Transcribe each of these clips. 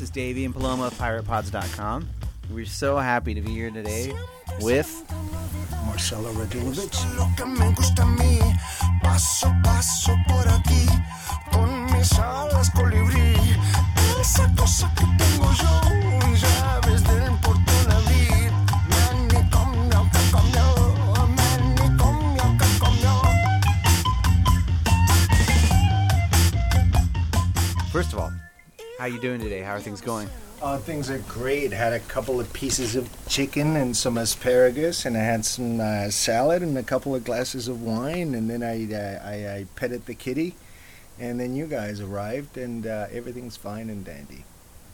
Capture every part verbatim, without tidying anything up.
is Davey and Paloma of Pirate Pods dot com. We're so happy to be here today with Marcelo Radulovich. First of all, how are you doing today? How are things going? Uh, things are great. Had a couple of pieces of chicken and some asparagus, and I had some uh, salad and a couple of glasses of wine, and then I, uh, I, I petted the kitty, and then you guys arrived, and uh, everything's fine and dandy.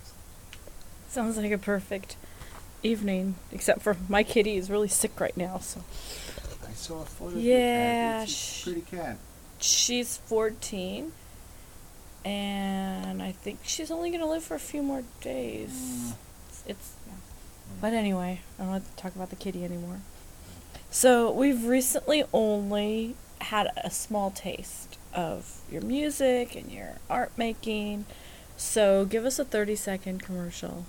Sounds like a perfect evening, except for my kitty is really sick right now, so. I saw a photo Yeah, of the cat. It's a pretty cat. She's fourteen, and I think she's only going to live for a few more days. Mm. It's, it's yeah. But anyway, I don't want to talk about the kitty anymore. So we've recently only had a small taste of your music and your art making. So give us a thirty second commercial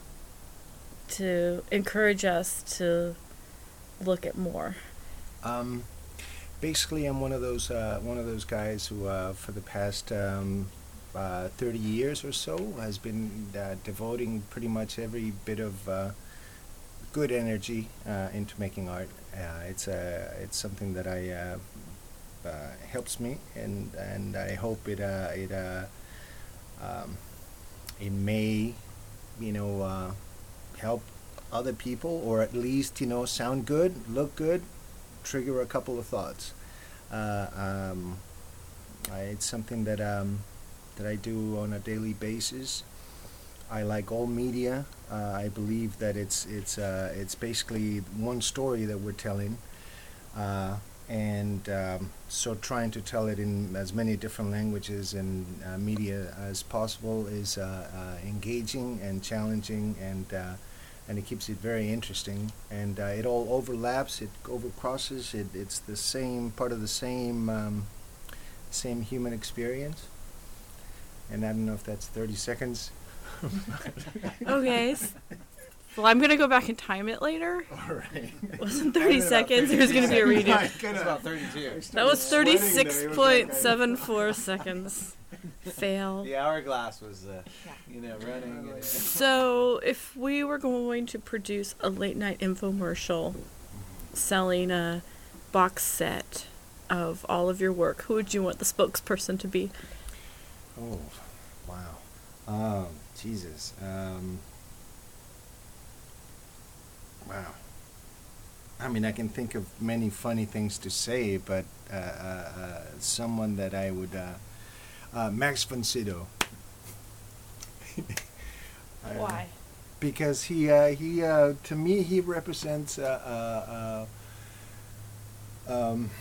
to encourage us to look at more. Um, basically, I'm one of those uh, one of those guys who, uh, for the past um, uh, thirty years or so, has been uh, devoting pretty much every bit of uh, good energy uh, into making art. Uh, it's uh, it's something that I uh, uh, helps me, and and I hope it uh, it uh, um, it may, you know, uh, help other people, or at least, you know, sound good, look good, trigger a couple of thoughts. Uh, um, I, it's something that um, that I do on a daily basis. I like all media. Uh, I believe that it's it's uh, it's basically one story that we're telling, uh, and um, so trying to tell it in as many different languages and uh, media as possible is uh, uh, engaging and challenging, and uh, and it keeps it very interesting. And uh, it all overlaps. It overcrosses. It it's the same part of the same um, same human experience. And I don't know if that's thirty seconds. Okay. Well, I'm going to go back and time it later. All right. It wasn't thirty seconds. There's going to be a redo. It's about thirty-two. That was thirty-six point seven four seconds. Fail. The hourglass was, uh, you know, running. And, uh, So, if we were going to produce a late night infomercial selling a box set of all of your work, who would you want the spokesperson to be? Oh, wow. Um, Jesus. Um, wow. I mean, I can think of many funny things to say, but uh, uh, uh, someone that I would... Uh, uh, Max von Sydow. Why? Because he, uh, he, uh, to me, he represents uh, uh, uh, um,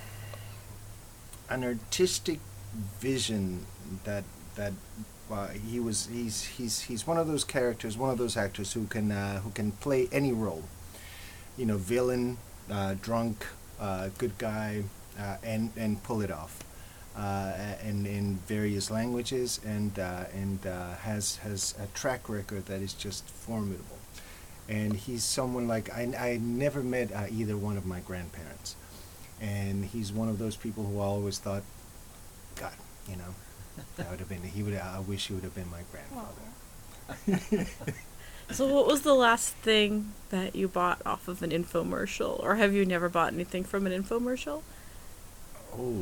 an artistic vision that that uh, he was. He's he's he's one of those characters, one of those actors who can uh, who can play any role. You know, villain, uh, drunk, uh, good guy, uh, and and pull it off. Uh, in in various languages, and uh, and uh, has has a track record that is just formidable. And he's someone like I I never met uh, either one of my grandparents, and he's one of those people who I always thought, God, you know, that would have been he would I wish he would have been my grandfather. So, what was the last thing that you bought off of an infomercial, or have you never bought anything from an infomercial? Oh.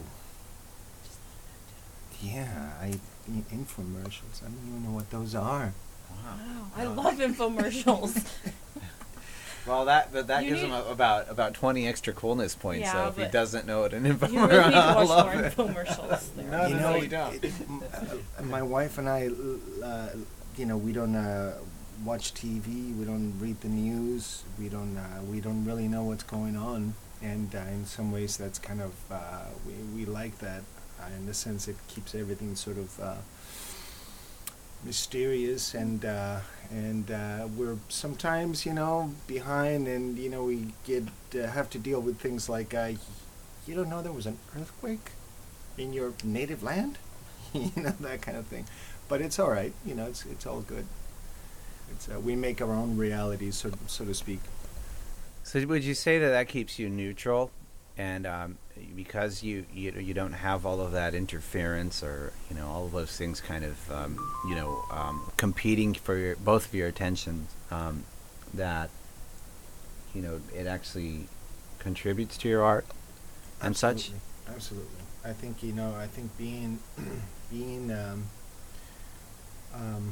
Yeah, I infomercials. I don't even know what those are. wow. Wow, I love infomercials. Well, that but that You gives need- him a, about about twenty extra coolness points. Yeah, so if he but doesn't know what an You infomercial, really need to I watch love more it. infomercials. There. No, you no, know, no, you don't. it- m- uh, my wife and I, uh, you know, we don't uh, watch T V. We don't read the news. We don't. Uh, we don't really know what's going on. And uh, in some ways, that's kind of uh, we we like that. Uh, in the sense, it keeps everything sort of uh, mysterious, and uh, and uh, we're sometimes, you know, behind, and you know, we get uh, have to deal with things like, uh, you don't know there was an earthquake in your native land, you know, that kind of thing. But it's all right, you know, it's it's all good. It's uh, we make our own reality, so so to speak. So would you say that that keeps you neutral, and um, because you, you you don't have all of that interference or you know all of those things kind of um, you know um, competing for your, both of your attention, um, that you know it actually contributes to your art and Absolutely. such. Absolutely. I think you know. I think being being um, um,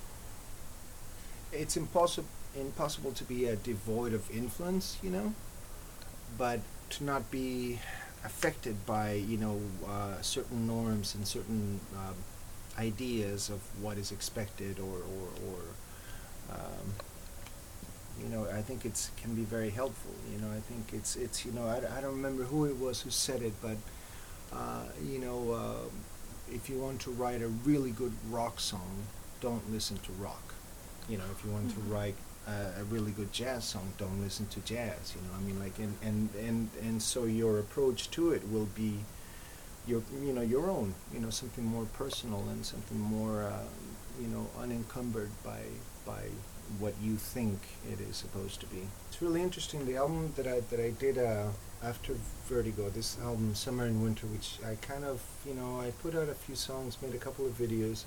it's impossible impossible to be uh, devoid of influence, you know, but to not be affected by you know uh, certain norms and certain um, ideas of what is expected or or, or um, you know I think it's can be very helpful. You know I think it's it's you know I, I don't remember who it was who said it, but uh, you know uh, if you want to write a really good rock song, don't listen to rock. You know if you want Mhm. to write uh, a really good jazz song, don't listen to jazz. You know, I mean, like, and and and and so your approach to it will be your, you know, your own. You know, something more personal and something more, uh, you know, unencumbered by by what you think it is supposed to be. It's really interesting. The album that I that I did uh, after Vertigo, this album Summer and Winter, which I kind of, you know, I put out a few songs, made a couple of videos.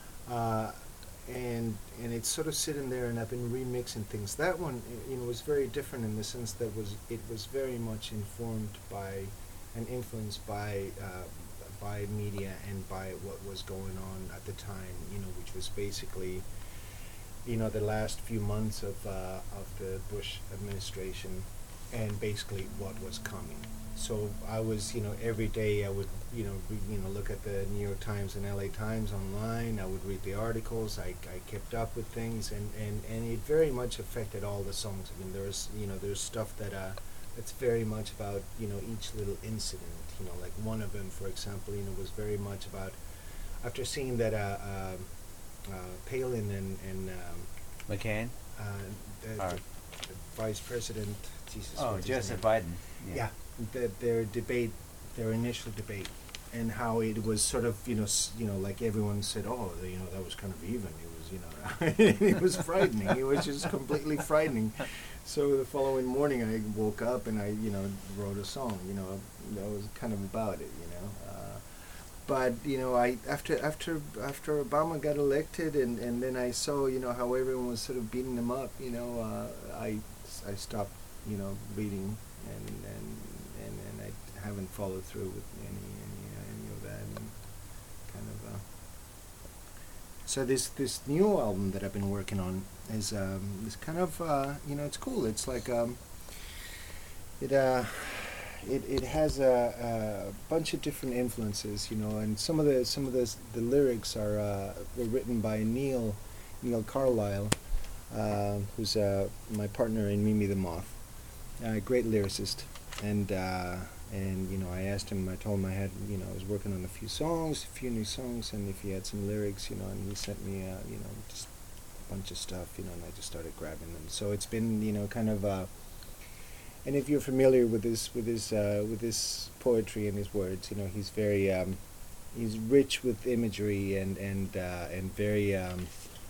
Uh, and and it's sort of sitting there, and I've been remixing things. That one, you know, was very different in the sense that was it was very much informed by and influenced by uh, by media and by what was going on at the time. You know, which was basically, you know, the last few months of uh, of the Bush administration, and basically what was coming. So I was, you know, every day I would, you know, re- you know, look at the New York Times and L A Times online. I would read the articles. I, I kept up with things, and, and, and it very much affected all the songs. I mean, there's, you know, there's stuff that uh, that's very much about, you know, each little incident. You know, like one of them, for example, you know, was very much about after seeing that uh, uh, uh, Palin and and um, McCain. uh, the, Or- the, the vice president, Jesus, Oh, what's his Joseph name? Biden. Yeah, the, their debate, their initial debate, and how it was sort of, you know, s- you know, like everyone said, oh, you know, that was kind of even. It was, you know, it was frightening. It was just completely frightening. So the following morning, I woke up and I, you know, wrote a song. You know, that was kind of about it. You know, uh, but you know, I after after after Obama got elected, and, and then I saw, you know, how everyone was sort of beating him up. You know, uh, I I stopped, you know, reading, and and and, and I haven't followed through with any any uh, any of that, and kind of. Uh, so this this new album that I've been working on is um, is kind of uh, you know, it's cool. It's like um, it uh, it it has a, a bunch of different influences, you know, and some of the some of the s- the lyrics are uh, were written by Neil Neil Carlisle, uh, who's uh, my partner in Mimi the Moth, a great lyricist, and uh, and you know, I asked him, I told him I had, you know, I was working on a few songs, a few new songs, and if he had some lyrics, you know, and he sent me uh, you know, just a bunch of stuff, you know, and I just started grabbing them. So it's been, you know, kind of uh, and if you're familiar with his with his uh, with his poetry and his words, you know, he's very um, he's rich with imagery and and uh, and very um,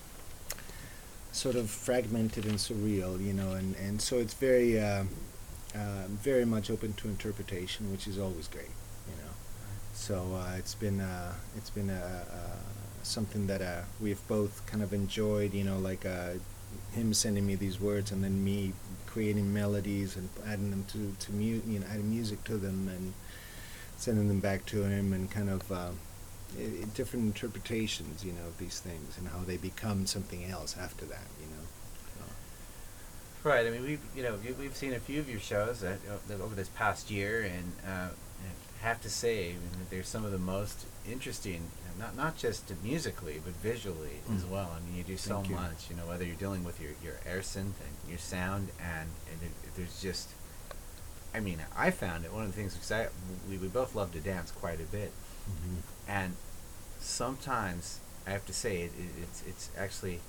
sort of fragmented and surreal, you know, and, and so it's very uh, uh, very much open to interpretation, which is always great, you know. So uh, it's been uh, it's been uh, uh, something that uh, we've both kind of enjoyed, you know, like uh, him sending me these words and then me creating melodies and adding them to to mu- you know, adding music to them and sending them back to him, and kind of uh, i- i- different interpretations, you know, of these things and how they become something else after that, you know. So, Right. I mean, we've you know we- we've seen a few of your shows uh, o- over this past year, and uh, I have to say, I mean, that they're some of the most interesting, uh, not not just musically but visually as Mm. well. I mean, you do so Thank you. much. You know, whether you're dealing with your your air synth and your sound, and and it, it- there's just, I mean, I found it one of the things because I we we both love to dance quite a bit, mhm. and sometimes I have to say it, it it's it's actually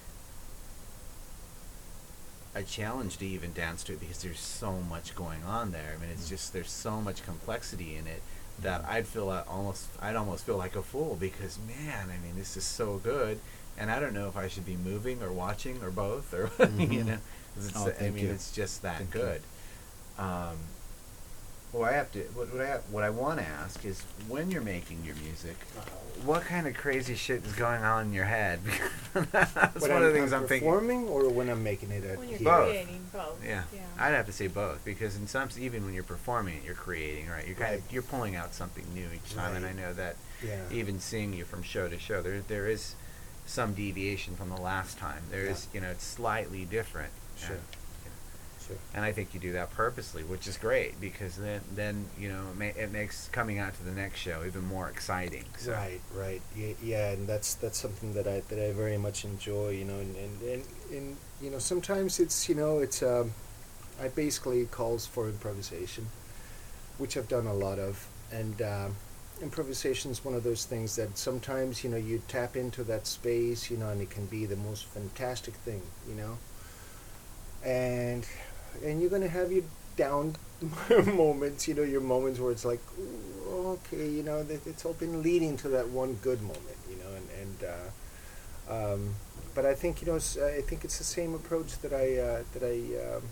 a challenge to even dance to it because there's so much going on there. I mean, it's Mm. just there's so much complexity in it that I'd feel uh, almost I'd almost feel like a fool because man, I mean, this is so good, and I don't know if I should be moving or watching or both, or Mhm. you know, 'cause it's, Oh, I thank mean, you. it's just that Thank you. good. Um, well, I have to. What, what I have, what I want to ask is, when you're making your music, what kind of crazy shit is going on in your head? That's When one I'm, of the things I'm I'm thinking. performing, or when I'm making it at When you're here? Both. creating both. Yeah. Yeah. I'd have to say both, because in some, even when you're performing it, you're creating, right? You're kind Right. of you're pulling out something new each time, and I Right. know that Yeah. even seeing you from show to show, there there is some deviation from the last time. There is, Yeah. you know, it's slightly different. Sure. And, you know, Sure. and I think you do that purposely, which is great, because then then you know it, ma- it makes coming out to the next show even more exciting. So. Right, right, yeah, yeah, and that's that's something that I that I very much enjoy, you know, and and, and, and you know sometimes it's you know it's um, I basically calls for improvisation, which I've done a lot of, and um, improvisation is one of those things that sometimes you know you tap into that space, you know, and it can be the most fantastic thing, you know, and and you're gonna have your down moments, you know, your moments where it's like, ooh, okay, you know, that it's all been leading to that one good moment, you know, and and uh, um, but I think you know, s- I think it's the same approach that I uh, that I um,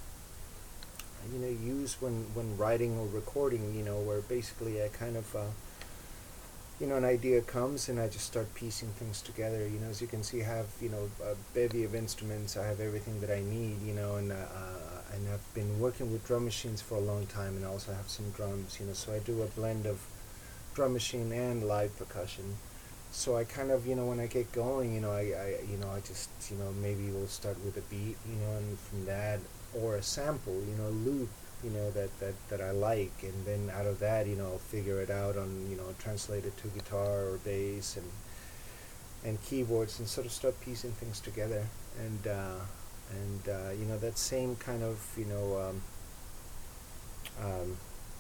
you know use when when writing or recording, you know, where basically I kind of. Uh, you know, an idea comes and I just start piecing things together. You know, as you can see, I have, you know, a bevy of instruments. I have everything that I need, you know, and, uh, uh, and I've been working with drum machines for a long time, and I also have some drums, you know, so I do a blend of drum machine and live percussion. So I kind of, you know, when I get going, you know, I, I you know, I just, you know, maybe we'll start with a beat, you know, and from that, or a sample, you know, loop, you know, that, that, that I like, and then out of that, you know, I'll figure it out on, you know, translate it to guitar or bass and and keyboards, and sort of start piecing things together. And uh, and uh, you know, that same kind of, you know, um, um,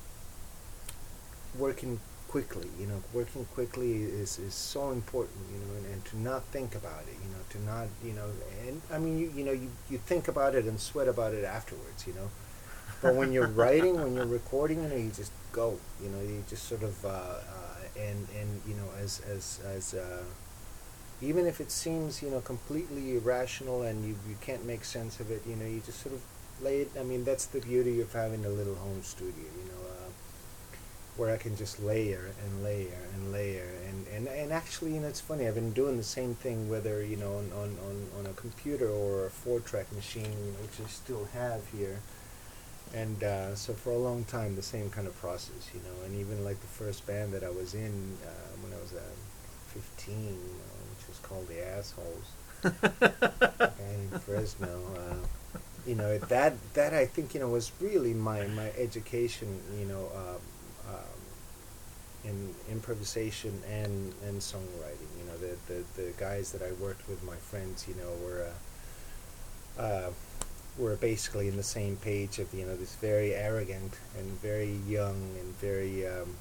working quickly, you know, working quickly is, is so important, you know, and, and to not think about it, you know, to not, you know, and I mean, you, you know, you, you think about it and sweat about it afterwards, you know. But when you're writing, when you're recording, you know, you just go. You know, you just sort of uh, uh, and and you know, as as as uh, even if it seems, you know, completely irrational and you you can't make sense of it, you know, you just sort of lay it. I mean, that's the beauty of having a little home studio, you know, uh, where I can just layer and layer and layer and and and actually, you know, it's funny. I've been doing the same thing, whether you know on on on, on a computer or a four-track machine, you know, which I still have here. And uh, so for a long time, the same kind of process, you know, and even like the first band that I was in uh, when I was uh, fifteen, you know, which was called The Assholes, a guy named Fresno, uh, you know, that that I think, you know, was really my, my education, you know, um, um, in improvisation and, and songwriting. You know, the, the, the guys that I worked with, my friends, you know, were... Uh, uh, were basically in the same page of, you know, this very arrogant and very young and very um,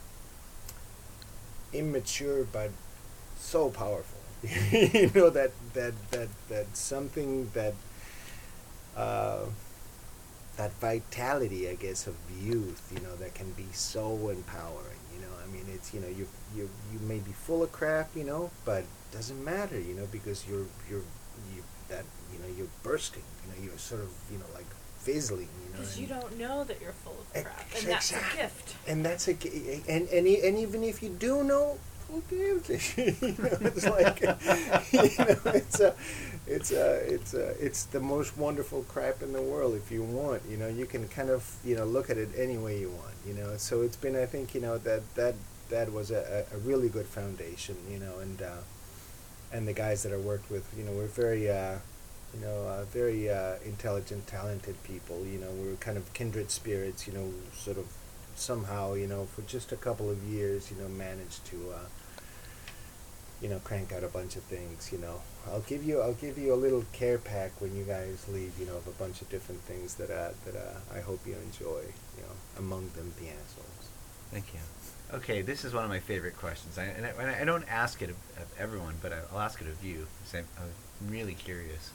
immature but so powerful. You know, that that that that something that uh, that vitality, I guess, of youth, you know, that can be so empowering. You know, I mean, it's, you know, you you you may be full of crap, you know, but it doesn't matter, you know, because you're you're you that you know you're bursting, you know, you're sort of, you know, like fizzling, you know. Because you and- don't know that you're full of Ex- crap, and that's a exactly. gift. and that's a g- and and e- and even if you do know, who gives a shit? You know, it's like, you know, it's a, it's a, it's a, it's the most wonderful crap in the world. If you want, you know, you can kind of, you know, look at it any way you want, you know. So it's been, I think, you know, that that that was a, a really good foundation, you know, and uh, and the guys that I worked with, you know, were very. Uh, you know, uh, very uh, intelligent, talented people. You know, we were kind of kindred spirits. You know, sort of somehow, you know, for just a couple of years, you know, managed to, uh, you know, crank out a bunch of things. You know, I'll give you, I'll give you a little care pack when you guys leave. You know, of a bunch of different things that uh, that uh, I hope you enjoy. You know, among them the assholes. Thank you. Okay, this is one of my favorite questions. I, and I, and I don't ask it of, of everyone, but I'll ask it of you, because I'm, I'm really curious.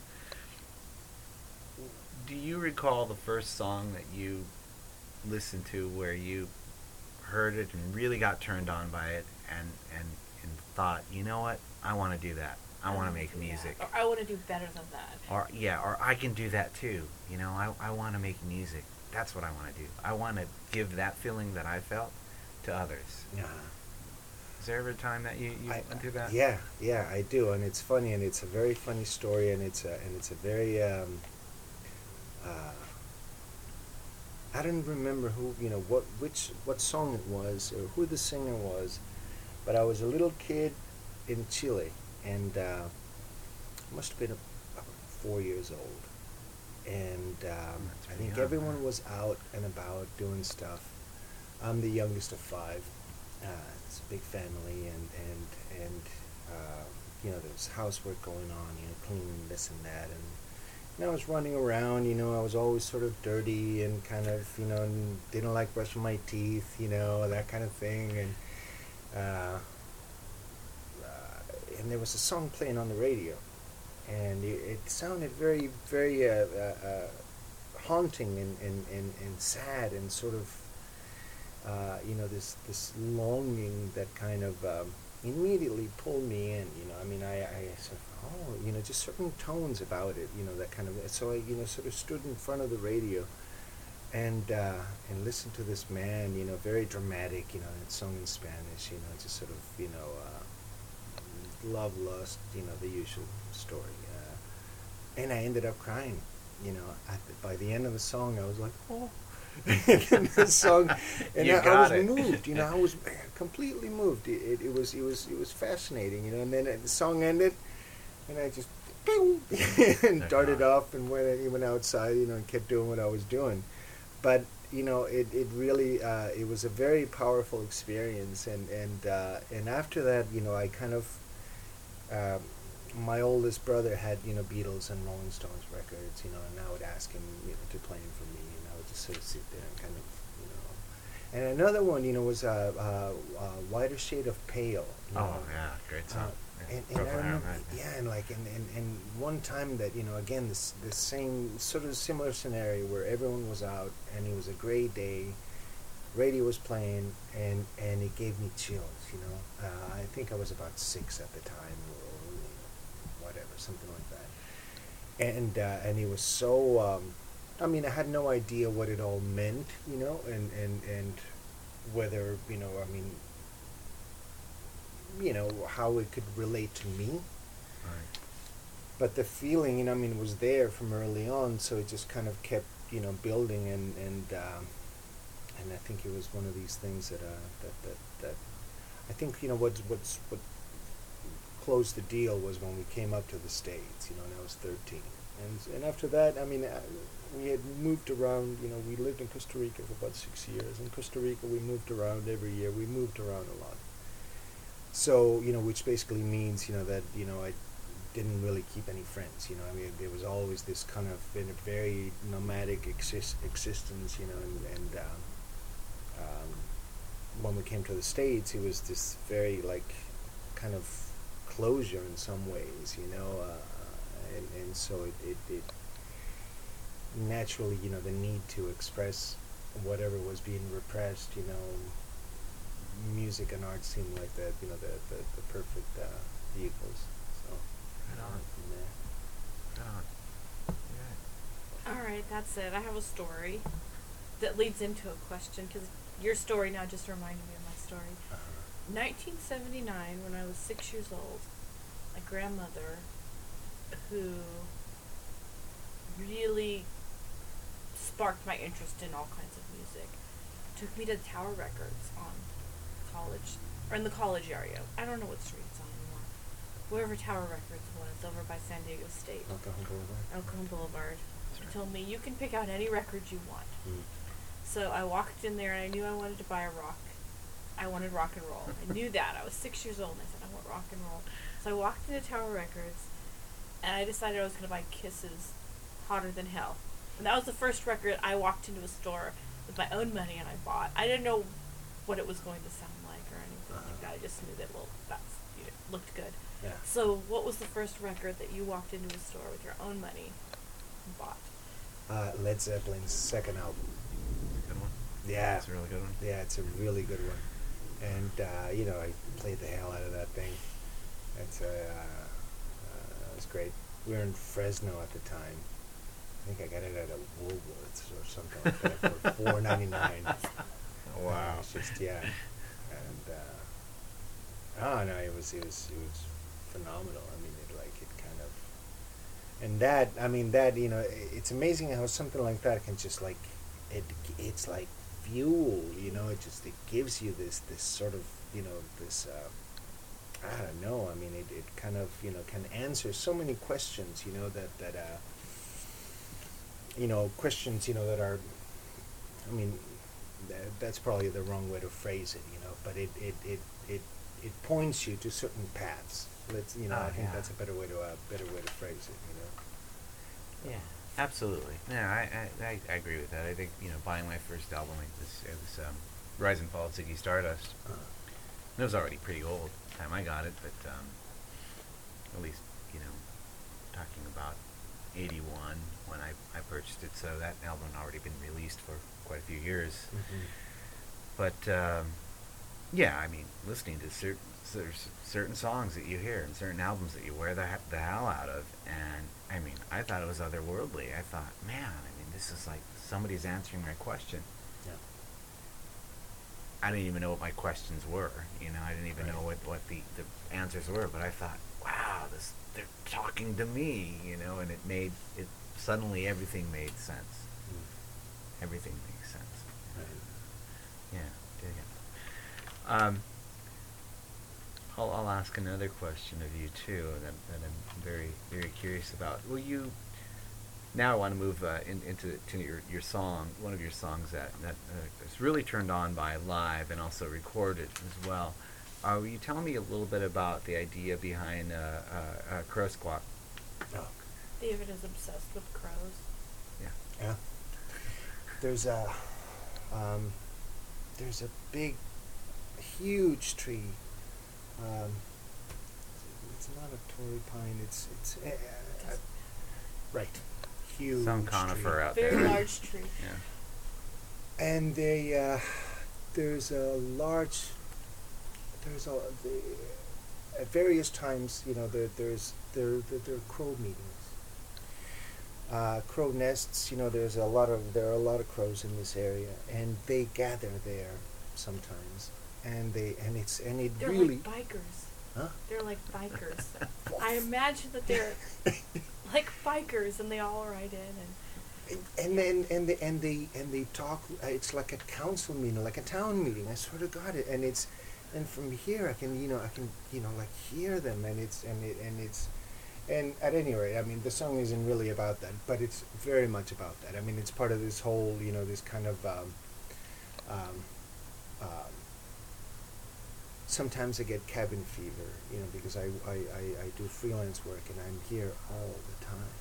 Do you recall the first song that you listened to where you heard it and really got turned on by it and, and, and thought, you know what, I want to do that? I want to wanna make do that. music. Or I want to do better than that. Or yeah, or I can do that too. You know, I I want to make music. That's what I want to do. I want to give that feeling that I felt to others. Yeah. Is there ever a time that you, you I, went through that? Yeah, yeah, I do, and it's funny, and it's a very funny story, and it's a and it's a very um, uh, I don't remember who, you know, what which what song it was or who the singer was, but I was a little kid in Chile, and uh, I must have been about four years old, and um, That's I pretty think young, everyone huh? was out and about doing stuff. I'm the youngest of five. Uh, it's a big family, and and and uh, you know, there's housework going on, you know, cleaning this and that, and you know, I was running around. You know, I was always sort of dirty and kind of, you know, and didn't like brushing my teeth, you know, that kind of thing, and uh, uh, and there was a song playing on the radio, and it, it sounded very, very uh, uh, uh, haunting and, and, and, and sad and sort of. Uh, you know, this this longing that kind of um, immediately pulled me in. You know, I mean, I, I said, oh, you know, just certain tones about it. You know, that kind of. So I, you know, sort of stood in front of the radio, and uh, and listened to this man. You know, very dramatic. You know, it's sung in Spanish. You know, just sort of, you know, uh, love, lust. You know, the usual story. Uh, and I ended up crying. You know, at the, by the end of the song, I was like, oh. And the song, and You I, I got was it. moved. You know, I was completely moved. It, it, it was, it was, it was fascinating. You know, and then uh, the song ended, and I just pew, and darted off and went, and went outside. You know, and kept doing what I was doing. But you know, it, it really, uh, it was a very powerful experience. And and uh, and after that, you know, I kind of. Um, my oldest brother had, you know, Beatles and Rolling Stones records, you know, and I would ask him, you know, to play them for me, and I would just sort of sit there and kind of, you know. And another one, you know, was uh, uh, uh, Whiter Shade of Pale. You Oh know. yeah, great Uh, song. Yeah, and, and Procol I Harum, remember, right. yeah, and like, and, and, and one time that, you know, again, this this same sort of similar scenario where everyone was out and it was a great day, radio was playing, and and it gave me chills, you know. Uh, I think I was about six at the time, or you know, whatever, something like that. And uh, and it was so. Um, I mean, I had no idea what it all meant, you know, and and and whether, you know, I mean, you know, how it could relate to me. Right. But the feeling, you know, I mean, was there from early on, so it just kind of kept, you know, building, and and um, and I think it was one of these things that uh, that that that I think, you know, what's what's what closed the deal was when we came up to the States, you know, and I was thirteen, and and after that, I mean, uh, we had moved around, you know, we lived in Costa Rica for about six years. In Costa Rica, we moved around every year. We moved around a lot. So, you know, which basically means, you know, that, you know, I didn't really keep any friends, you know. I mean, there was always this kind of, in a very nomadic exist- existence, you know, and, and um, um, when we came to the States, it was this very, like, kind of closure in some ways, you know, uh, and, and so it, it, it naturally, you know, the need to express whatever was being repressed, you know, music and art seemed like that, you know, the the, the perfect uh, vehicles. So, Right on. from there. Right on. Yeah. All right, that's it. I have a story that leads into a question because your story now just reminded me of my story. Uh-huh. nineteen seventy-nine, when I was six years old, my grandmother, who really sparked my interest in all kinds of music, took me to Tower Records on College, or in the college area. I don't know what street it's on anymore. Wherever Tower Records was, over by San Diego State. El Cajon Boulevard. El Cajon Boulevard. That's He right. told me, you can pick out any record you want. Mm. So I walked in there and I knew I wanted to buy a rock. I wanted rock and roll. I knew that. I was six years old and I said, I want rock and roll. So I walked into Tower Records and I decided I was going to buy Kiss's Hotter Than Hell. And that was the first record I walked into a store with my own money and I bought. I didn't know what it was going to sound like or anything Uh-huh. like that. I just knew that, well, that's, you know, looked good. Yeah. So what was the first record that you walked into a store with your own money and bought? Uh, Led Zeppelin's second album. Good one. Yeah. It's a really good one. Yeah, it's a really good one. And, uh, you know, I played the hell out of that thing. It's a, uh, great. We were in Fresno at the time. I think I got it at a Woolworths or something like that for four ninety nine. Wow. It's just yeah, and uh, oh no, it was it was it was phenomenal. I mean, it like it kind of, and that I mean that you know i- it's amazing how something like that can just like it it's like fuel. You know, it just it gives you this this sort of you know this. Uh, I don't know. I mean, it, it kind of you know can answer so many questions. You know that that uh, you know questions you know that are. I mean, that, that's probably the wrong way to phrase it. You know, but it it, it, it, it points you to certain paths. Let's you know. Oh, I think yeah. that's a better way to uh, better way to phrase it. You know. Yeah, absolutely. Yeah, I, I, I, I agree with that. I think, you know, buying my first album, it was, it was um, Rise and Fall of Ziggy Stardust. Uh, It was already pretty old at the time I got it, but um, at least, you know, talking about eighty-one when I, I purchased it, so that album had already been released for quite a few years. mhm. But, um, yeah, I mean, listening to certain, there's certain songs that you hear and certain albums that you wear the, he- the hell out of, and, I mean, I thought it was otherworldly. I thought, man, I mean, this is like somebody's answering my question. Yeah. I didn't even know what my questions were. You know, I didn't even Right. know what, what the, the answers were. But I thought, wow, this they're talking to me. You know, and it made it suddenly everything made sense. Mm. Everything makes sense. Right. Yeah, dig it. Um, I'll, I'll ask another question of you too that, that I'm very very curious about. Will you? Now I want to move uh, in, into to your, your song, one of your songs that that uh, is really turned on by live and also recorded as well. Uh, will you tell me a little bit about the idea behind uh, uh, uh, Crow Squawk? Oh, David is obsessed with crows. Yeah. yeah. There's a um, there's a big, huge tree. Um, it's not a Torrey pine. It's it's uh, uh, right. Huge Some tree. conifer out Very there. large tree. Yeah. And they uh, there's a large there's a the, at various times you know there there's there there, there are crow meetings, uh, crow nests. You know, there's a lot of there are a lot of crows in this area, and they gather there sometimes, and they and it's and it They're really like bikers. huh. They're like bikers. I imagine that they're like bikers, and they all ride in and. And then and they and they and they talk. Uh, it's like a council meeting, like a town meeting. I swear to God, it, and it's and from here I can you know I can you know like hear them, and it's and it and it's and at any rate, I mean the song isn't really about that, but it's very much about that. I mean it's part of this whole you know this kind of um, um, um, sometimes I get cabin fever, you know, because I I, I, I do freelance work and I'm here all the time.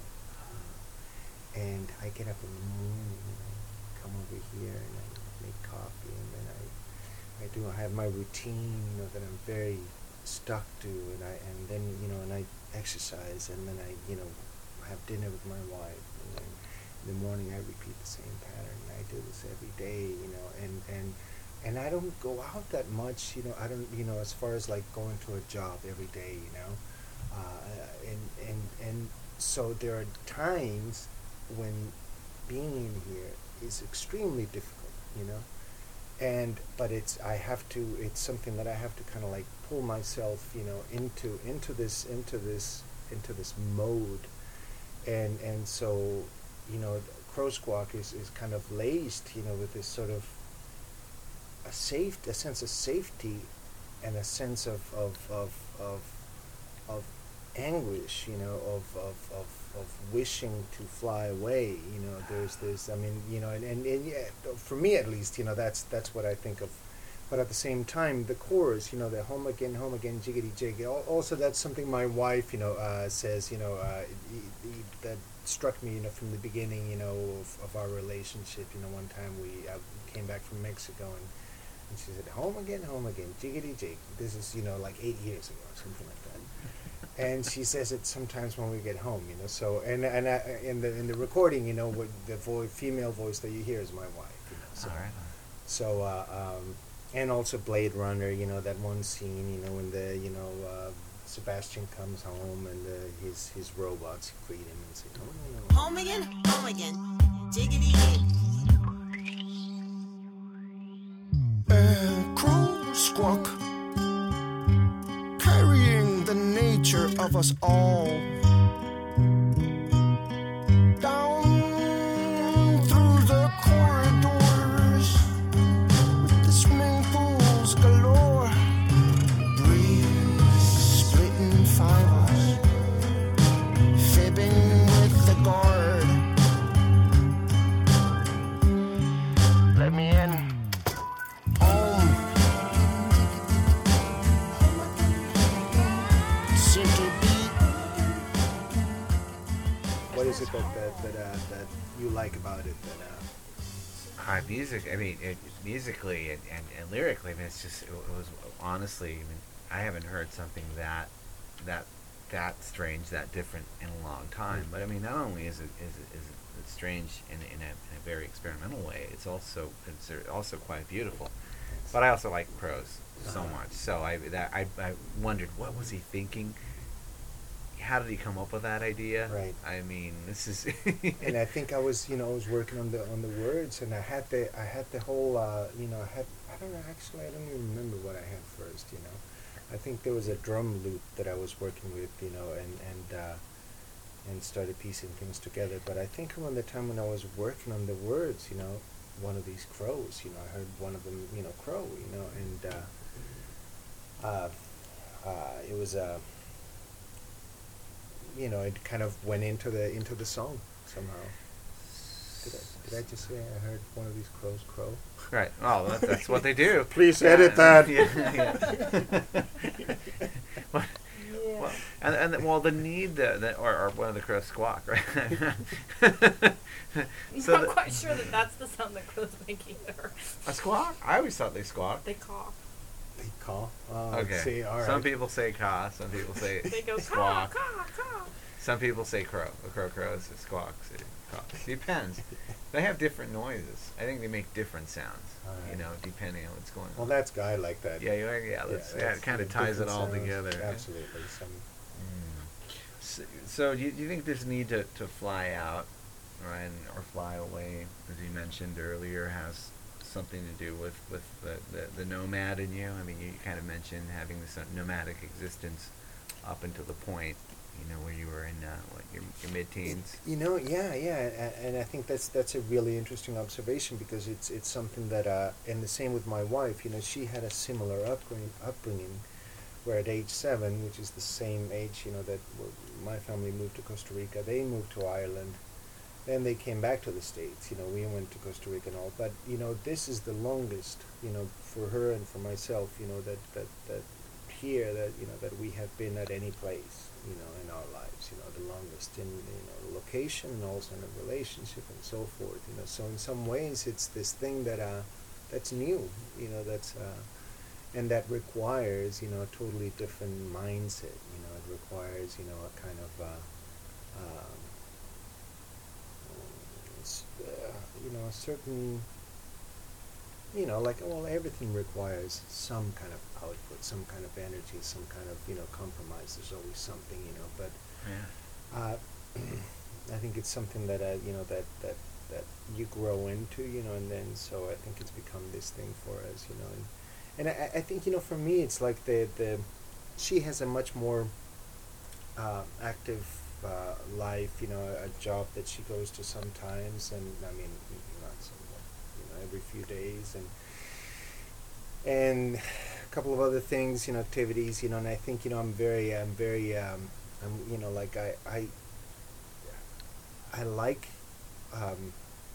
And I get up in the morning and I come over here and I make coffee and then I, I do I have my routine, you know, that I'm very stuck to, and I and then you know and I exercise and then I you know have dinner with my wife, and then in the morning I repeat the same pattern. And I do this every day, you know, and and and I don't go out that much, you know. I don't you know as far as like going to a job every day, you know, uh, and and and so there are times when being in here is extremely difficult, you know, and but it's I have to it's something that I have to kind of like pull myself, you know, into into this into this into this mode, and and so, you know, Crow Squawk is is kind of laced, you know, with this sort of a safe a sense of safety, and a sense of of of of, of anguish, you know, of, of, of, of wishing to fly away, you know, there's there's I mean, you know, and, and, and yeah, for me at least, you know, that's that's what I think of. But at the same time, the chorus, you know, the home again, home again, jiggity jig. al- Also, that's something my wife, you know, uh, says, you know, uh, y- y- that struck me, you know, from the beginning, you know, of, of our relationship. You know, one time we uh, came back from Mexico, and, and she said, home again, home again, jiggity jig. This is, you know, like eight years ago, something like that. And she says it sometimes when we get home, you know. So and and I, in the in the recording, you know, what the voice, female voice that you hear is my wife. You know, so All right. so uh, um, and also Blade Runner, you know, that one scene, you know, when the you know uh, Sebastian comes home and uh, his his robots greet him and say, "Oh, you know." Home again, home again. Jiggity jig. And crow squawk, carrying the nature of us all down through the corridors with the swimming pools galore, breeze splitting fibers, fibbing with the guard. Let me in. Home. Simple beat. What is it that that that, uh, that you like about it? That uh, Hi, music. I mean, it, musically and, and, and lyrically, I mean, it's just it, it was honestly. I mean, I haven't heard something that that that strange, that different in a long time. But I mean, not only is it is it, is it strange in in a, in a very experimental way, it's also it's also quite beautiful. But I also like prose so much. So I that I I wondered, what was he thinking? How did he come up with that idea? Right. I mean, this is. and I think I was, you know, I was working on the on the words, and I had the I had the whole, uh, you know, I had I don't know actually I don't even remember what I had first, you know. I think there was a drum loop that I was working with, you know, and and uh, and started piecing things together. But I think around the time when I was working on the words, you know, one of these crows, you know, I heard one of them, you know, crow, you know, and uh, uh, uh, it was a. Uh, you know, it kind of went into the into the song somehow. Did I, did I just say I heard one of these crows crow? Right. Oh, that, that's what they do. Please Yeah. edit that. Yeah. yeah. well, Yeah. well, and and the, well, the need the, the or, or one of the crows squawk, right? I'm so not the, quite sure that that's the sound that crows make either. a squawk? I always thought they squawked. They cough. They call. Oh, Okay. See, all right. Some people say caw. Some people say They go caw, squawk. caw, caw. Some people say crow. A crow crows. A squawks. It caws. Depends. They have different noises. I think they make different sounds. All right. You know, depending on what's going on. Well, that's guy like that. yeah, yeah, yeah. Let's, yeah, that's it kind of the ties it different all sounds. together. Absolutely. Some. So, so do, you, do you think this need to, to fly out, right, or fly away, as you mentioned earlier, has something to do with, with the, the, the nomad in you? I mean, you kind of mentioned having this uh, nomadic existence up until the point, you know, where you were in uh, what, your, your mid-teens. You know, yeah, yeah, and, and I think that's that's a really interesting observation because it's it's something that, uh, and the same with my wife. You know, she had a similar upbringing, upbringing, where at age seven, which is the same age, you know, that w- my family moved to Costa Rica, they moved to Ireland, then they came back to the States. You know, we went to Costa Rica and all, but you know, this is the longest, you know, for her and for myself, you know, that that that here that you know that we have been at any place, you know, in our lives, you know, the longest in, you know, location and also in a relationship and so forth, you know. So in some ways, it's this thing that uh, that's new, you know, that's uh, and that requires, you know, a totally different mindset. You know, it requires, you know, a kind of uh, um, it's, uh, you know, a certain, you know, like, well, everything requires some kind of output, some kind of energy, some kind of, you know, compromise. There's always something, you know, but Yeah. uh, I think it's something that, uh, you know, that, that, that you grow into, you know, and then so I think it's become this thing for us, you know, and, and I, I think, you know, for me, it's like the, the, she has a much more uh, active uh, life, you know, a job that she goes to sometimes, and I mean, not so, you know, every few days, and and a couple of other things, you know, activities, you know, and I think, you know, I'm very, I'm very, um, I'm, you know, like I, I, I like, um,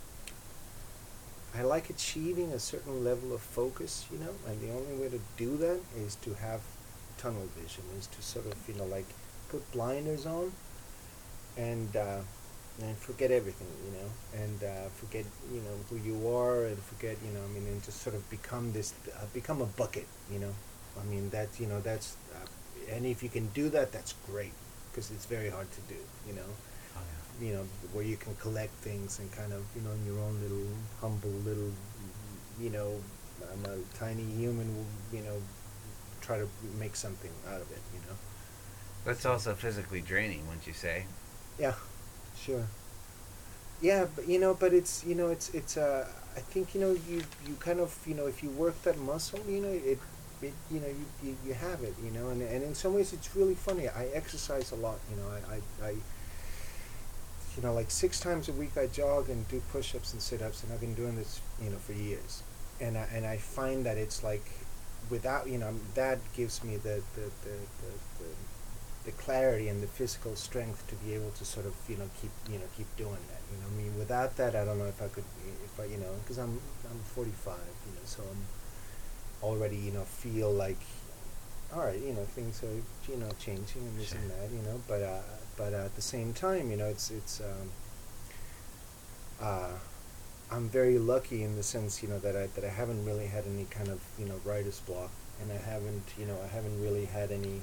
I like achieving a certain level of focus, you know, and the only way to do that is to have tunnel vision, is to sort of, you know, like put blinders on and uh, and forget everything, you know, and uh, forget, you know, who you are, and forget, you know, I mean, and just sort of become this, uh, become a bucket, you know. I mean, that, you know, that's, uh, and if you can do that, that's great, because it's very hard to do, you know. Oh, yeah. You know, where you can collect things and kind of, you know, in your own little humble little, you know, I'm a tiny human, you know, try to make something out of it, you know. That's also physically draining, wouldn't you say? Yeah, sure. Yeah, but you know, but it's you know, it's it's uh, I think you know you you kind of you know if you work that muscle, you know it, it you know you, you, you have it, you know, and and in some ways it's really funny. I exercise a lot, you know, I I, I you know like six times a week I jog and do push-ups and sit-ups, and I've been doing this you know for years, and I, and I find that it's like without you know that gives me the the the, the, the the clarity and the physical strength to be able to sort of you know keep you know keep doing that. You know, I mean, without that, I don't know if I could, if I you know, because I'm I'm forty-five, you know, so I'm already you know feel like, all right, you know, things are you know changing and this Sure. and that, you know, but uh, but at the same time, you know, it's it's um, uh, I'm very lucky in the sense, you know, that I that I haven't really had any kind of you know writer's block, and I haven't you know I haven't really had any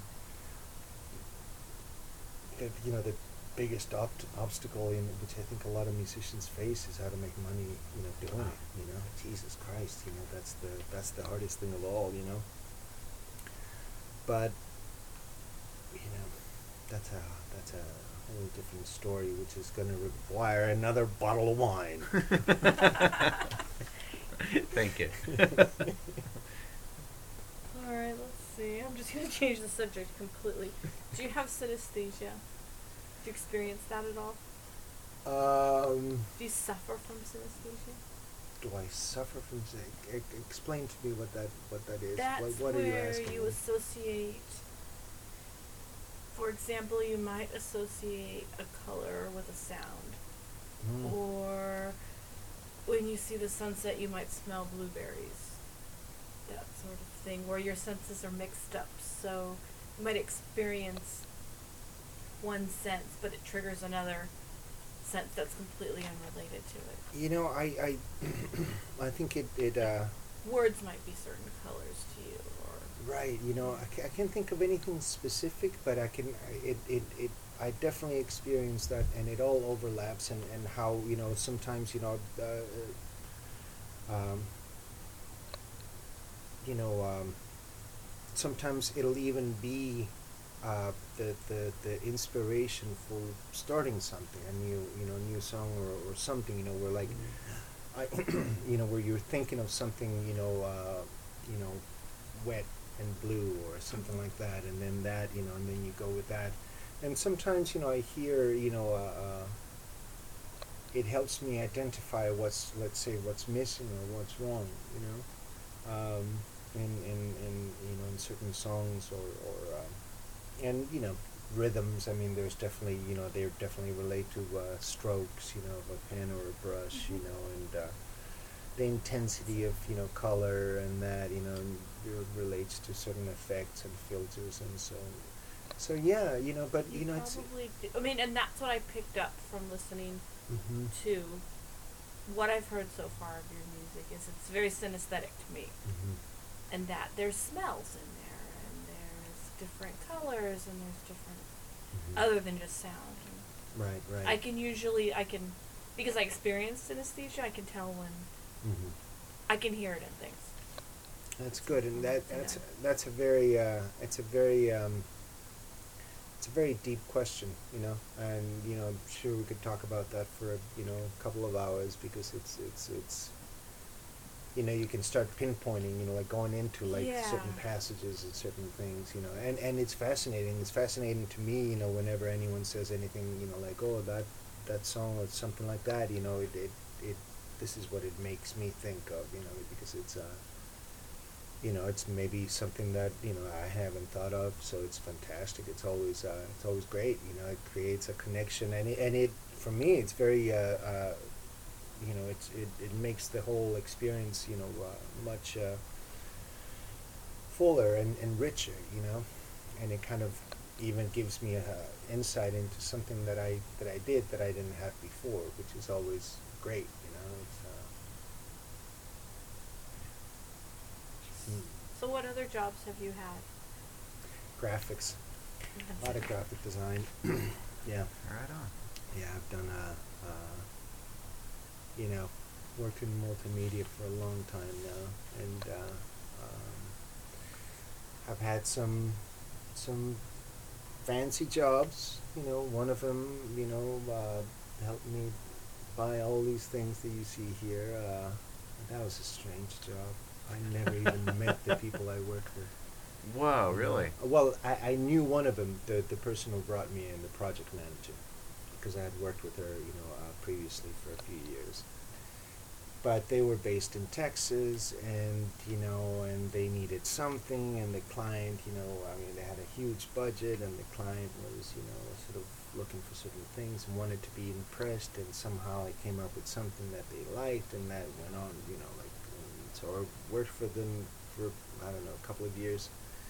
the, you know the biggest opt- obstacle in which I think a lot of musicians face is how to make money you know doing it, you know Jesus Christ, you know that's the that's the hardest thing of all, you know but you know that's a that's a whole different story, which is going to require another bottle of wine. Thank you. All right, let's see. I'm just gonna change the subject completely. Do you have synesthesia? Do you experience that at all? um Do you suffer from synesthesia? do I suffer from z- e- explain to me what that what that is. That's what, what are you where asking you me? associate. For example, you might associate a color with a sound, Mm. or when you see the sunset, you might smell blueberries. That sort of thing, where your senses are mixed up. So you might experience one sense, but it triggers another sense that's completely unrelated to it. You know, I I, I think it it uh, Words might be certain colors to you, or right. You know, I, ca- I can't think of anything specific, but I can. It it, it I definitely experience that, and it all overlaps, and, and how you know sometimes you know, uh, um, you know, um, sometimes it'll even be uh, the, the the inspiration for starting something, a new you know new song or, or something. You know, where like, I, you know, where you're thinking of something, you know, uh, you know, wet and blue or something like that, and then that, you know, and then you go with that. And sometimes, you know, I hear, you know, uh, uh, it helps me identify what's, let's say, what's missing or what's wrong, you know, um, in, in, in, you know, in certain songs or, or um, and, you know, rhythms. I mean, there's definitely, you know, they definitely relate to uh, strokes, you know, of a pen or a brush, you know, and uh, the intensity of, you know, color and that, you know, and it relates to certain effects and filters and so so yeah, you know, but, you, you know, it's... probably do. I mean, and that's what I picked up from listening Mm-hmm. to what I've heard so far of your music is it's very synesthetic to me, Mm-hmm. and that there's smells in there, and there's different colors, and there's different, Mm-hmm. other than just sound. And Right, right. I can usually, I can, because I experience synesthesia, I can tell when, Mm-hmm. I can hear it in things. That's good, and that Yeah. that's that's a very uh, it's a very um, it's a very deep question, you know, and you know, I'm sure we could talk about that for you know a couple of hours because it's it's it's you know you can start pinpointing, you know, like going into like Yeah. certain passages and certain things, you know, and and it's fascinating. It's fascinating to me, you know, whenever anyone says anything, you know, like oh that that song or something like that, you know, it it, it this is what it makes me think of, you know, because it's uh you know, it's maybe something that you know I haven't thought of, so it's fantastic. It's always uh, it's always great. You know, it creates a connection, and it, and it for me, it's very uh, uh, you know, it's it, it makes the whole experience you know uh, much uh, fuller and, and richer. You know, and it kind of even gives me a uh, insight into something that I that I did that I didn't have before, which is always great. You know, it's. Uh, mm. So what other jobs have you had? Graphics, a lot of graphic design. Yeah, Right on. yeah. I've done uh, uh, you know, worked in multimedia for a long time now, and uh, um, I've had some some fancy jobs. You know, one of them, you know, uh, helped me buy all these things that you see here. Uh, that was a strange job. I never even met the people I worked with. Whoa, really? Uh, Well, I, I knew one of them, the the person who brought me in, the project manager, because I had worked with her, you know, uh, previously for a few years. But they were based in Texas, and you know, and they needed something, and the client, you know, I mean, they had a huge budget, and the client was, you know, sort of looking for certain things and wanted to be impressed, and somehow I came up with something that they liked, and that went on, you know, like, um, so I worked for them for I don't know a couple of years,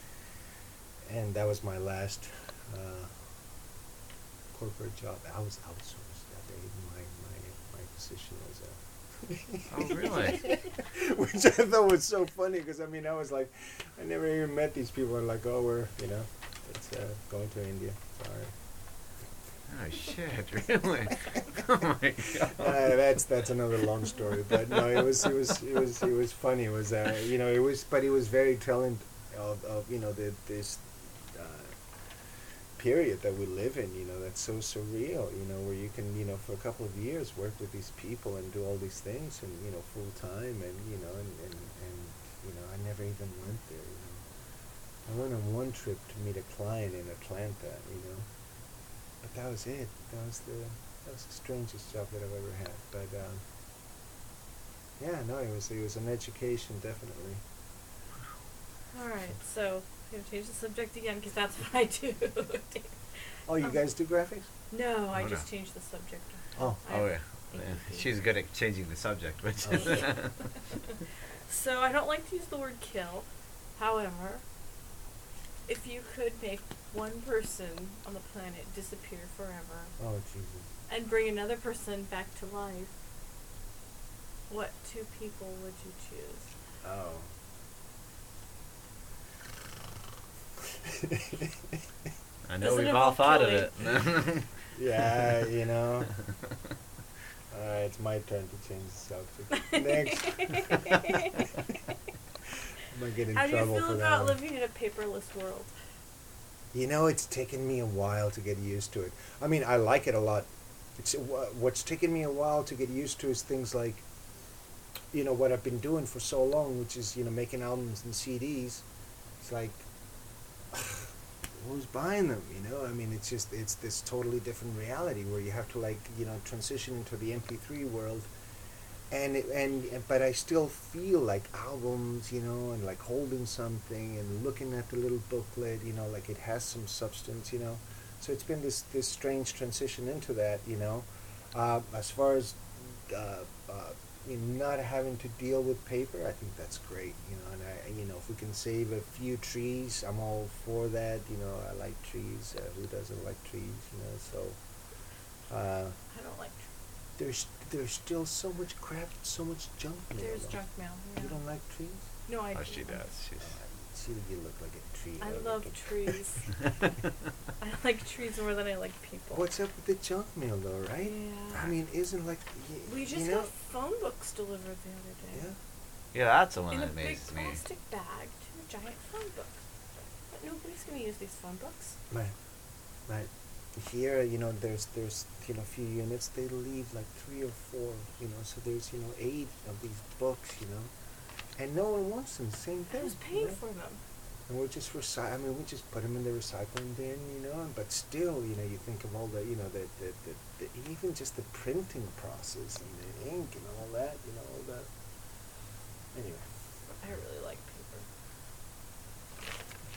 and that was my last uh, corporate job. I was outsourced that day. My my my position was a Oh, really? which I thought was so funny because I mean I was like, I never even met these people. And like, oh, we're you know, it's uh, going to India. Sorry. Oh shit! Really? Oh my god! Uh, that's that's another long story. But no, it was it was it was it was funny. It was uh, you know it was but it was very telling of, of you know the, this uh, period that we live in. You know that's so surreal. You know where you can you know for a couple of years work with these people and do all these things and you know full time and you know and, and, and you know I never even went there. You know I went on one trip to meet a client in Atlanta. You know. But that was it. That was the that was the strangest job that I've ever had. But um, yeah, no, it was it was an education definitely. All right, so we have to change the subject again because that's what I do. Oh, you Um, guys do graphics? No, I Oh, just no. changed the subject. Oh, I- Oh yeah. Thank Yeah. you. She's good at changing the subject, but Okay. So I don't like to use the word kill. However, if you could make one person on the planet disappear forever oh Jesus! and bring another person back to life, what two people would you choose? Oh. I know Doesn't we've all involve thought of killing. it. Yeah, you know. All right, it's my turn to change the subject. Next. I might get in How do you trouble feel for that about one. living in a paperless world? You know, it's taken me a while to get used to it. I mean, I like it a lot. It's wha- what's taken me a while to get used to is things like, you know, what I've been doing for so long, which is you know making albums and C Ds. It's like, who's buying them? You know, I mean, it's just it's this totally different reality where you have to like you know transition into the M P three world. And, it, and but I still feel like albums, you know, and like holding something and looking at the little booklet, you know, like it has some substance, you know. So it's been this this strange transition into that, you know. Uh, as far as uh, uh, you know, not having to deal with paper, I think that's great, you know. And I, you know, if we can save a few trees, I'm all for that. You know, I like trees. Uh, who doesn't like trees? You know, so. Uh, I don't like. there's there's still so much crap, so much junk mail. There's though. junk mail. Yeah. You don't like trees? No, I Oh, do. she does. She's. Oh, see that you look like a tree. I hugger. love trees. I like trees more than I like people. What's up with the junk mail, though, right? Yeah. I mean, isn't like y- We just you know? got phone books delivered the other day. Yeah. Yeah, that's the one In a that big amazes me. plastic bag to a giant phone book. But nobody's gonna use these phone books. Right, right. Here, you know, there's there's you know a few units. They leave like three or four, you know. So there's you know eight of these books, you know, and no one wants them. Same thing. Who's paying right? for them? And we're just recy- I mean, we just put them in the recycling bin, you know. But still, you know, you think of all the, you know, the the, the, the even just the printing process and the ink and all that, you know, all that. Anyway. I really like paper.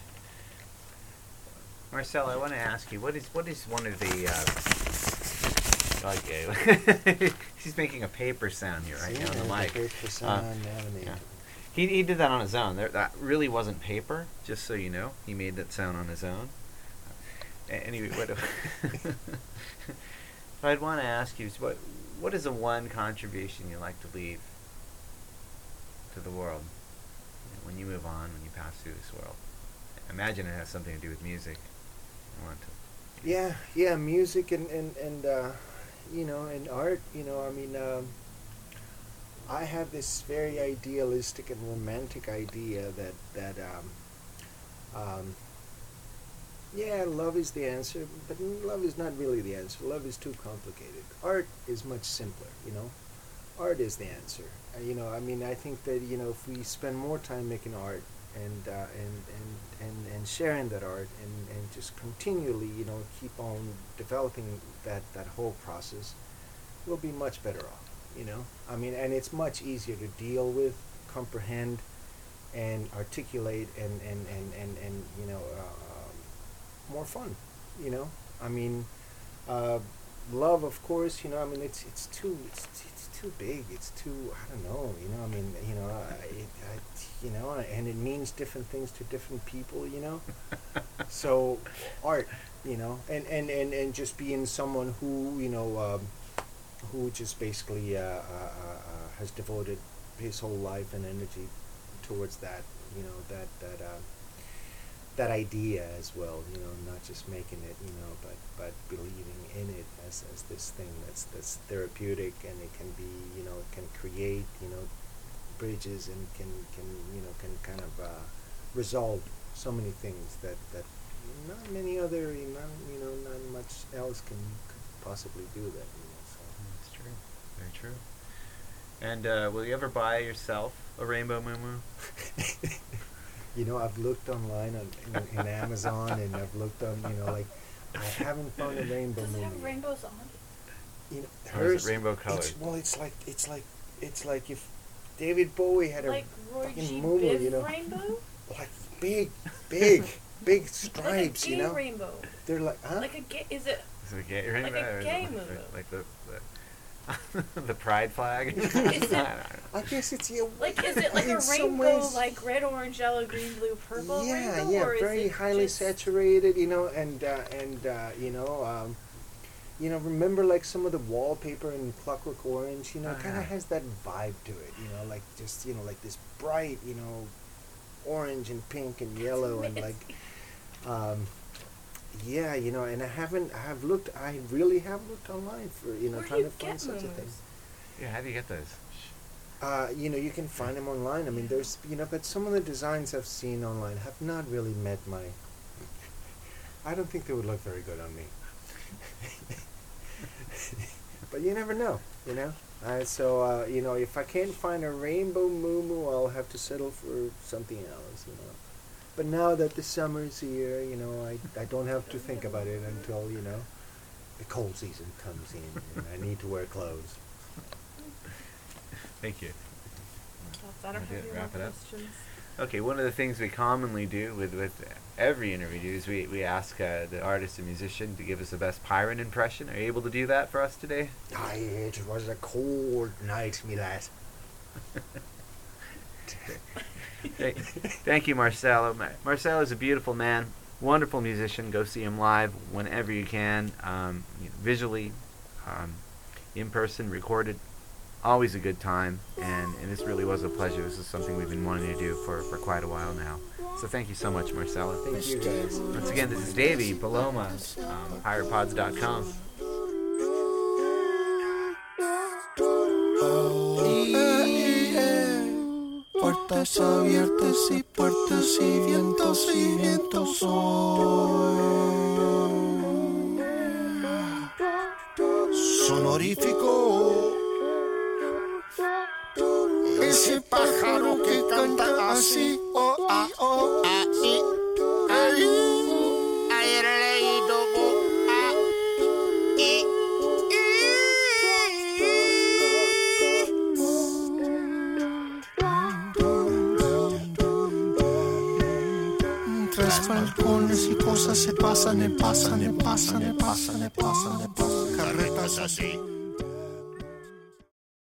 Marcel, I want to ask you, what is what is one of the uh, okay? He's making a paper sound here right See, now on the there's mic. paper Uh, sound animated. yeah. He he did that on his own. There, that really wasn't paper, just so you know. He made that sound on his own. A- Anyway, what what I'd want to ask you is what what is the one contribution you like to leave to the world when you move on, when you pass through this world? I imagine it has something to do with music. I want to. Yeah, yeah, music and and and uh, you know, and art. You know, I mean, um, I have this very idealistic and romantic idea that that um, um, Yeah, love is the answer, but love is not really the answer. Love is too complicated. Art is much simpler, you know. Art is the answer. Uh, you know, I mean, I think that, you know, if we spend more time making art and uh, and, and, and and sharing that art and, and just continually, you know, keep on developing that, that whole process, we'll be much better off, you know. I mean, and it's much easier to deal with, comprehend, and articulate and, and, and, and, and you know, uh, more fun, you know. I mean, uh, love, of course, you know, I mean, it's it's too it's, it's too big. It's too, I don't know, you know. I mean, you know, I, it, I, you know, and it means different things to different people, you know. So, art, you know, and, and, and, and just being someone who, you know, um, who just basically uh, uh, uh, has devoted his whole life and energy towards that, you know, that that uh, that idea as well, you know, not just making it, you know, but but believing in it as as this thing that's that's therapeutic, and it can be, you know, it can create, you know, bridges, and can can you know can kind of uh, resolve so many things that that not many other, not, you know, not much else can could possibly do that, you know. So That's true. Very true. And uh, will you ever buy yourself a rainbow moo? You know, I've looked online on in, in Amazon, and I've looked on, you know, like, I haven't found a rainbow Does it movie. have rainbows on it? You know, Or is hers, it rainbow colored? It's, well, it's like it's like it's like if David Bowie had Like a Roy fucking G. moo, Biv you know, rainbow? like big, big, big stripes, Like a gay you know. rainbow. They're like, huh? Like a gay, is it? Is it a gay rainbow? Like a or is gay it moo-moo. Like the the, the pride flag? Is I it- don't know. I guess it's yeah. Like, is it like in a some rainbow, ways- like red, orange, yellow, green, blue, purple yeah, rainbow? yeah, or very is it highly just saturated, you know, and uh, and uh, you know, um, you know, remember like some of the wallpaper in Clockwork Orange, you know, Ah, kind of yeah. has that vibe to it, you know, like just, you know, like this bright, you know, orange and pink and yellow and It's- like, um, yeah, you know, and I haven't, I have looked, I really have looked online for, you know, Where do trying you to find get such a moo-moos? thing. Yeah, how do you get those? Uh, you know, you can find them online. I mean, there's, you know, but some of the designs I've seen online have not really met my. I don't think they would look very good on me. But you never know, you know. Uh, so, uh, you know, if I can't find a rainbow moo, I'll have to settle for something else, you know. But now that the summer's here, you know, I, I don't have to think about it until, you know, the cold season comes in and I need to wear clothes. Thank you. I don't That's have it, any wrap more it up. questions. Okay, one of the things we commonly do with, with every interview is we, we ask uh, the artist and musician to give us the best Pyron impression. Are you able to do that for us today? Aye, it was a cold night, me lad. Thank, thank you, Marcelo. Ma- Marcelo is a beautiful man, wonderful musician. Go see him live whenever you can, um, you know, visually, um, in person, recorded. Always a good time, and, and this really was a pleasure. This is something we've been wanting to do for, for quite a while now. So thank you so much, Marcelo. Thank you guys. Once again, this is Davey Paloma, um, pirate pods dot com. Puertas abiertas y puertas y vientos y vientos son. Sonorífico. Ese pájaro que canta así, oh, ah, oh, ah, i, ah, i. Ayer leído, oh, ah, i, i. Tres balcones y cosas se pasan, y pasan, y pasan, y pasan, y pasan, y pasan. Carretas así.